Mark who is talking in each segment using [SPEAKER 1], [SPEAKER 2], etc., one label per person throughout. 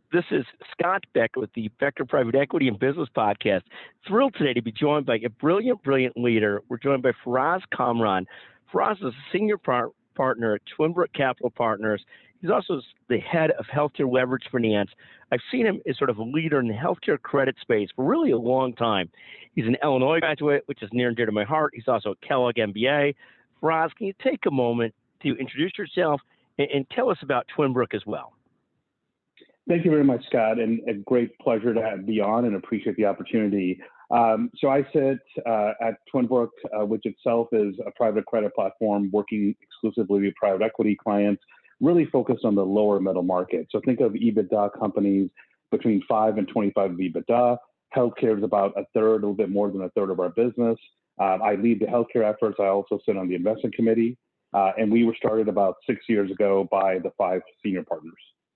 [SPEAKER 1] This is Scott Beck with the Becker Private Equity and Business Podcast. Thrilled today to be joined by a brilliant leader. We're joined by Faraz Kamran. Faraz is a senior partner at Twin Brook Capital Partners. He's also the head of healthcare leverage finance. I've seen him as sort of a leader in the healthcare credit space for really a long time. He's an Illinois graduate, which is near and dear to my heart. He's also a Kellogg MBA. Faraz, can you take a moment to introduce yourself and tell us about Twin Brook as well?
[SPEAKER 2] Thank you very much, Scott, and a great pleasure to be on and appreciate the opportunity. So I sit at Twin Brook, which itself is a private credit platform working exclusively with private equity clients, really focused on the lower middle market. So think of EBITDA companies between 5 and 25 of EBITDA. Healthcare is about a third, a little bit more than a third of our business. I lead the healthcare efforts. I also sit on the investment committee, and we were started about 6 years ago by the 5 senior partners.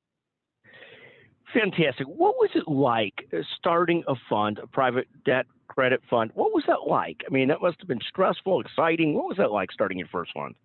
[SPEAKER 1] Fantastic. What was it like starting a fund, a private debt credit fund? What was that like? I mean, that must have been stressful, exciting. What was that like starting your first fund?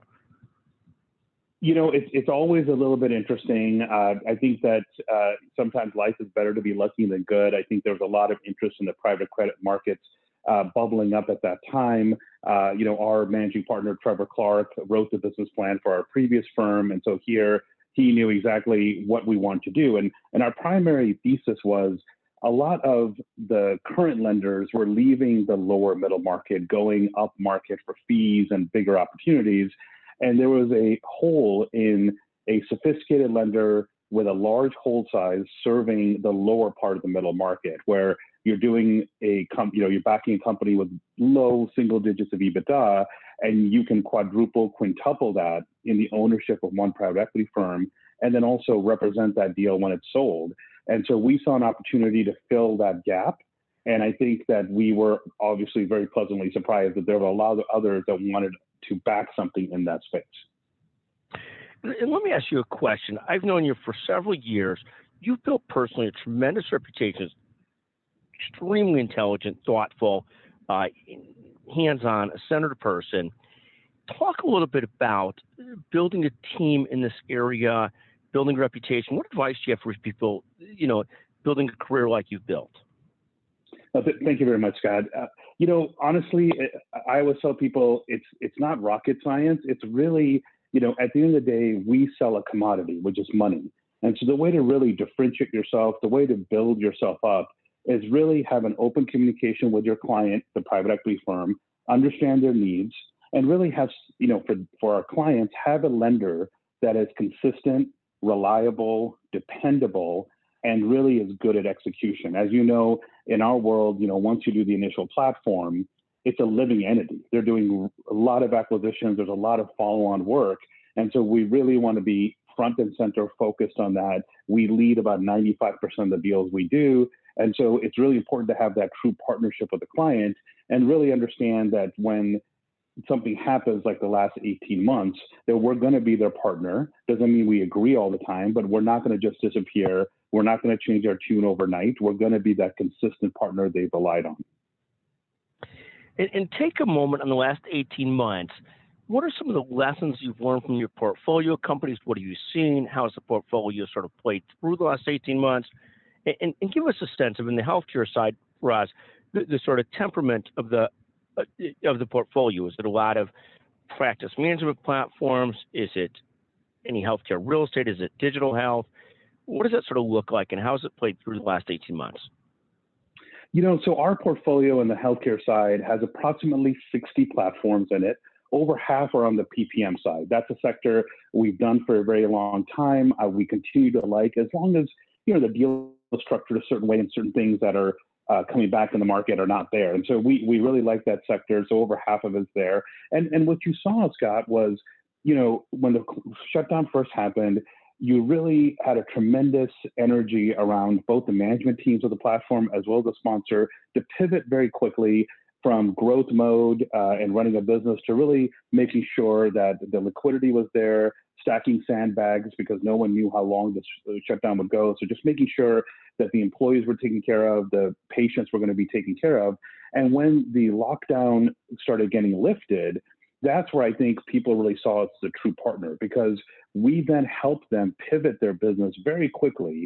[SPEAKER 2] You know, it's always a little bit interesting. I think that sometimes life is better to be lucky than good. I think there was a lot of interest in the private credit markets bubbling up at that time. Our managing partner, Trevor Clark, wrote the business plan for our previous firm. And so here, he knew exactly what we wanted to do. And our primary thesis was a lot of the current lenders were leaving the lower middle market, going up market for fees and bigger opportunities. And there was a hole in a sophisticated lender with a large hold size serving the lower part of the middle market, where you're doing you're backing a company with low single digits of EBITDA, and you can quadruple, quintuple that in the ownership of one private equity firm, and then also represent that deal when it's sold. And so we saw an opportunity to fill that gap. And I think that we were obviously very pleasantly surprised that there were a lot of others that wanted to back something in that space.
[SPEAKER 1] And let me ask you a question. I've known you for several years. You've built personally a tremendous reputation as extremely intelligent, thoughtful, hands-on, a centered person. Talk a little bit about building a team in this area, building a reputation. What advice do you have for people, building a career like you've built?
[SPEAKER 2] Thank you very much, Scott. Honestly, I always tell people it's not rocket science. It's really, at the end of the day, we sell a commodity, which is money. And so the way to really differentiate yourself, the way to build yourself up is really have an open communication with your client, the private equity firm, understand their needs, and really have, for our clients, have a lender that is consistent, reliable, dependable, and really is good at execution. As you know, in our world, once you do the initial platform, it's a living entity. They're doing a lot of acquisitions. There's a lot of follow-on work. And so we really want to be front and center focused on that. We lead about 95% of the deals we do. And so it's really important to have that true partnership with the client and really understand that when something happens like the last 18 months, that we're going to be their partner. Doesn't mean we agree all the time, but we're not going to just disappear. We're not going to change our tune overnight. We're going to be that consistent partner they've relied on.
[SPEAKER 1] And take a moment on the last 18 months. What are some of the lessons you've learned from your portfolio companies? What have you seen? How has the portfolio sort of played through the last 18 months? And give us a sense of, in the healthcare side, for us, the sort of temperament of the portfolio. Is it a lot of practice management platforms? Is it any healthcare real estate? Is it digital health? What does that sort of look like, and how has it played through the last 18 months?
[SPEAKER 2] So our portfolio on the healthcare side has approximately 60 platforms in it. Over half are on the PPM side. That's a sector we've done for a very long time. We continue to like, as long as the deal is structured a certain way and certain things that are coming back in the market are not there. And so we really like that sector. So over half of it's there. And what you saw, Scott, was, when the shutdown first happened, you really had a tremendous energy around both the management teams of the platform as well as the sponsor to pivot very quickly from growth mode and running a business to really making sure that the liquidity was there, stacking sandbags because no one knew how long this shutdown would go. So just making sure that the employees were taken care of, the patients were going to be taken care of. And when the lockdown started getting lifted, that's where I think people really saw us as a true partner, because we then helped them pivot their business very quickly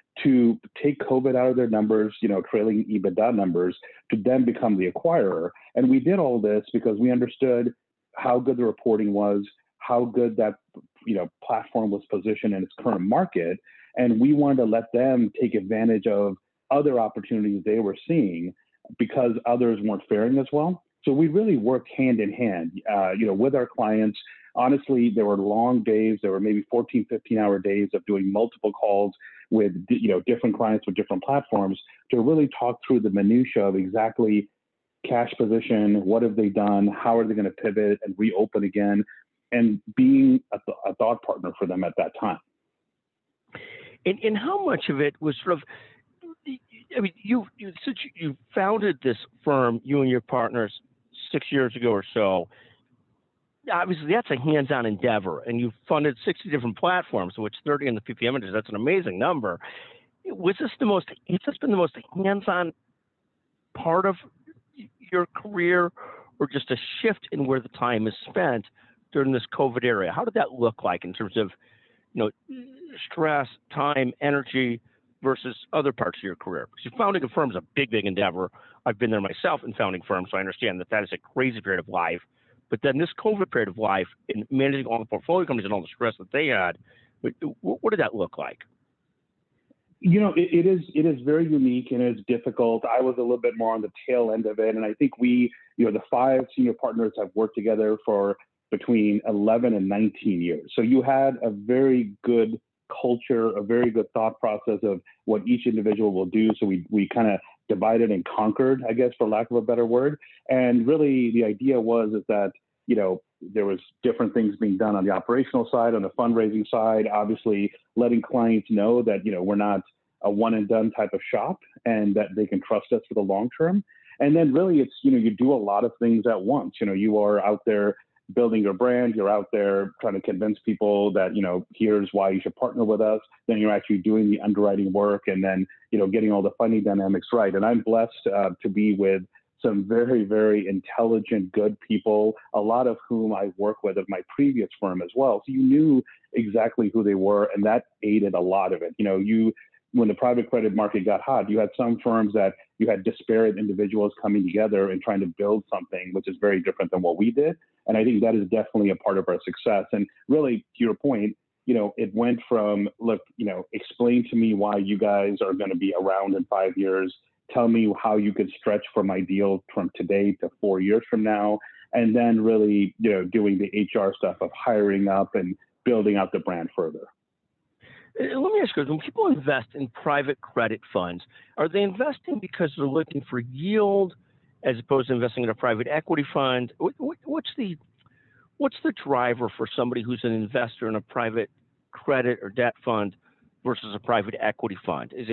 [SPEAKER 2] to take COVID out of their numbers, trailing EBITDA numbers, to then become the acquirer. And we did all this because we understood how good the reporting was, how good that platform was positioned in its current market, and we wanted to let them take advantage of other opportunities they were seeing because others weren't faring as well. So we really worked hand in hand, with our clients. Honestly, there were long days. There were maybe 14, 15-hour days of doing multiple calls with different clients with different platforms to really talk through the minutia of exactly cash position, what have they done, how are they going to pivot and reopen again, and being a thought partner for them at that time.
[SPEAKER 1] And how much of it was sort of, I mean, you since you founded this firm, you and your partners, 6 years ago or so, obviously that's a hands-on endeavor, and you've funded 60 different platforms, which 30 in the PPM industry, that's an amazing number. Has this been the most hands-on part of your career, or just a shift in where the time is spent during this COVID era? How did that look like in terms of, stress, time, energy versus other parts of your career? Because founding a firm is a big, big endeavor. I've been there myself in founding firms, so I understand that is a crazy period of life. But then this COVID period of life and managing all the portfolio companies and all the stress that they had, what did that look like?
[SPEAKER 2] It is very unique and it's difficult. I was a little bit more on the tail end of it. And I think we, the 5 senior partners have worked together for between 11 and 19 years. So you had a very good culture, a very good thought process of what each individual will do. So we kind of divided and conquered, I guess, for lack of a better word. And really the idea was that, there was different things being done on the operational side, on the fundraising side, obviously letting clients know that, we're not a one and done type of shop and that they can trust us for the long term. And then really it's, you do a lot of things at once. You are out there building your brand, you're out there trying to convince people that, here's why you should partner with us. Then you're actually doing the underwriting work and then, getting all the funding dynamics right. And I'm blessed to be with some very, very intelligent, good people, a lot of whom I work with at my previous firm as well. So you knew exactly who they were, and that aided a lot of it. When the private credit market got hot, you had some firms that you had disparate individuals coming together and trying to build something, which is very different than what we did. And I think that is definitely a part of our success. And really, to your point, it went from, look, explain to me why you guys are going to be around in 5 years. Tell me how you could stretch for my deal from today to 4 years from now. And then really, doing the HR stuff of hiring up and building out the brand further.
[SPEAKER 1] Let me ask you, when people invest in private credit funds, are they investing because they're looking for yield as opposed to investing in a private equity fund? What's the driver for somebody who's an investor in a private credit or debt fund versus a private equity fund? Is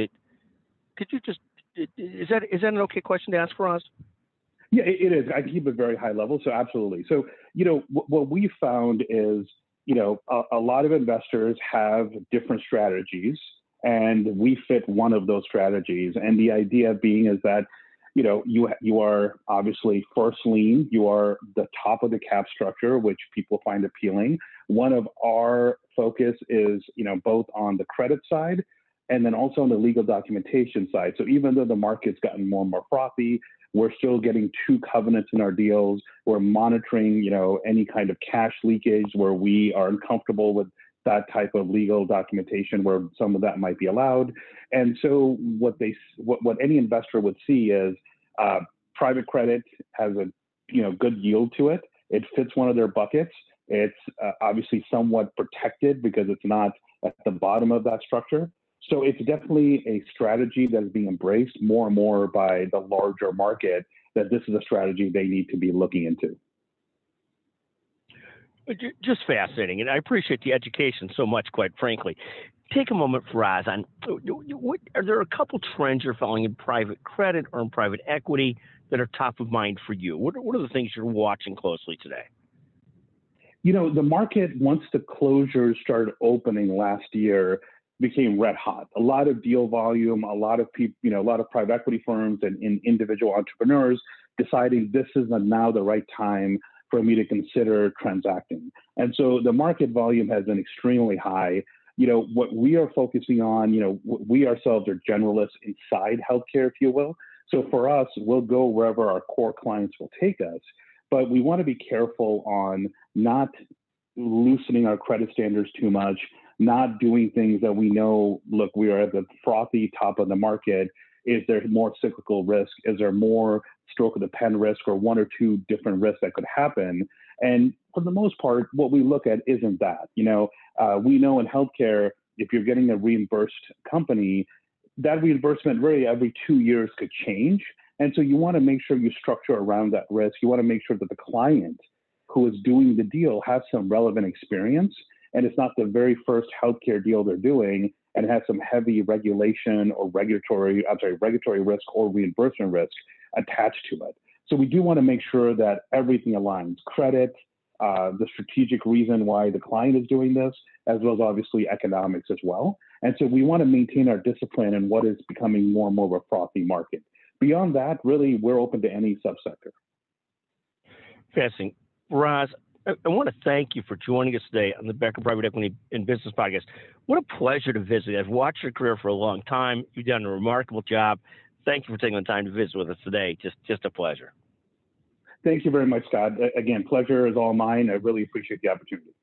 [SPEAKER 1] that an okay question to ask for us?
[SPEAKER 2] Yeah, it is. I keep it very high level. So absolutely. So, what we found is, a lot of investors have different strategies, and we fit one of those strategies. And the idea being is that, you are obviously first lien, you are the top of the cap structure, which people find appealing. One of our focus is, both on the credit side and then also on the legal documentation side. So even though the market's gotten more and more frothy, we're still getting 2 covenants in our deals. We're monitoring, any kind of cash leakage where we are uncomfortable with that type of legal documentation where some of that might be allowed. And so what any investor would see is private credit has a good yield to it. It fits one of their buckets. It's obviously somewhat protected because it's not at the bottom of that structure. So it's definitely a strategy that is being embraced more and more by the larger market, that this is a strategy they need to be looking into.
[SPEAKER 1] Just fascinating. And I appreciate the education so much, quite frankly. Take a moment, Faraz, on are there a couple trends you're following in private credit or in private equity that are top of mind for you? What are the things you're watching closely today?
[SPEAKER 2] The market, once the closures started opening last year, became red hot. A lot of deal volume, a lot of people, a lot of private equity firms and individual entrepreneurs deciding this is now the right time for me to consider transacting. And so the market volume has been extremely high. what we are focusing on, we ourselves are generalists inside healthcare, if you will. So for us, we'll go wherever our core clients will take us, but we want to be careful on not loosening our credit standards too much, not doing things that we know, look, we are at the frothy top of the market. Is there more cyclical risk? Is there more stroke of the pen risk, or one or two different risks that could happen? And for the most part, what we look at isn't that. We know in healthcare, if you're getting a reimbursed company, that reimbursement really every 2 years could change. And so you want to make sure you structure around that risk. You want to make sure that the client who is doing the deal has some relevant experience, and it's not the very first healthcare deal they're doing and has some heavy regulation or regulatory risk or reimbursement risk attached to it. So we do want to make sure that everything aligns: credit, the strategic reason why the client is doing this, as well as obviously economics as well. And so we want to maintain our discipline in what is becoming more and more of a frothy market. Beyond that, really, we're open to any subsector.
[SPEAKER 1] Fascinating. Faraz, I want to thank you for joining us today on the Becker Private Equity and Business Podcast. What a pleasure to visit. I've watched your career for a long time. You've done a remarkable job. Thank you for taking the time to visit with us today. Just a pleasure.
[SPEAKER 2] Thank you very much, Scott. Again, pleasure is all mine. I really appreciate the opportunity.